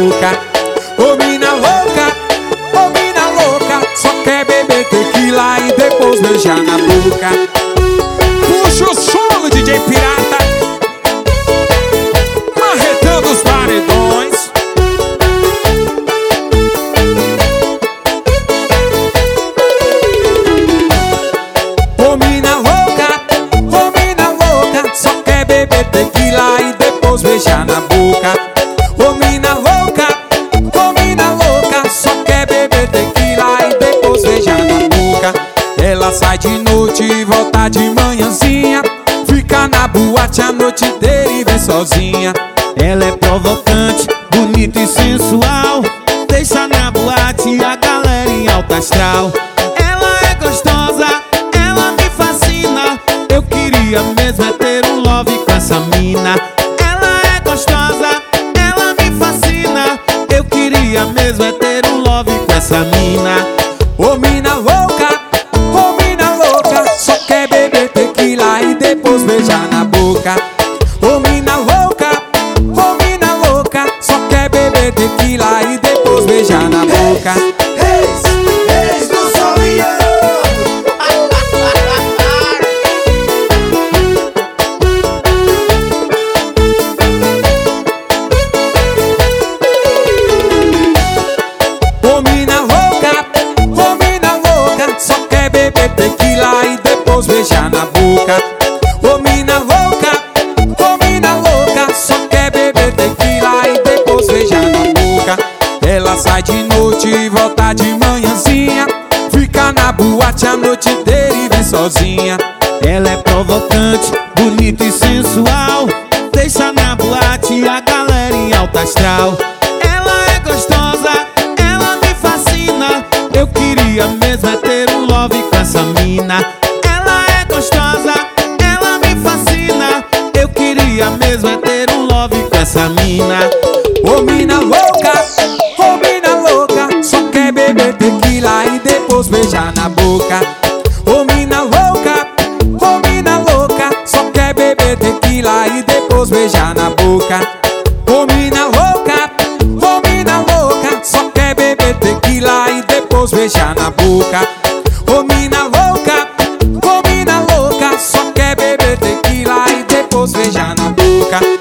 boca. Ô mina louca, só quer beber tequila e depois beijar na boca. Puxa o solo, DJ Pirata, marretando os paredões. Ô mina louca, só quer beber tequila e depois beijar na boca. Ô mina louca, só quer beber tequila e depois beijar na boca. Ela sai de noite e volta de manhãzinha, fica na boate a noite inteira e vem sozinha. Ela é provocante, bonita e sensual, deixa na boate a galera em alta astral. Ela é gostosa, ela me fascina, eu queria mesmo é ter um love com essa mina. Ela é gostosa, ela me fascina, eu queria mesmo é ter um love com essa mina. Ô mina louca, só quer beber tequila e depois beijar na boca. Ô mina louca, só quer beber tequila e depois beijar na boca. Reis do Soliano. Ô mina louca, só quer beber tequila e depois beijar na boca. Ô mina louca, só quer beber tequila e depois beijar na boca. Ela sai de noite e volta de manhãzinha, fica na boate a noite inteira e vem sozinha. Ela é provocante, bonita e sensual, deixa na boate a galera em alta astral. Ela é gostosa, ela me fascina, eu queria mesmo é ter um love com essa mina. Ela é gostosa, ela me fascina, eu queria mesmo é ter um love com essa mina. Ô mina louca, só quer beber tequila e depois beijar na boca. Ô mina louca, só quer beber tequila e depois beijar na boca. Ô mina louca, só quer beber tequila e depois beijar na boca. Ô mina louca, só quer beber tequila e depois beijar na boca.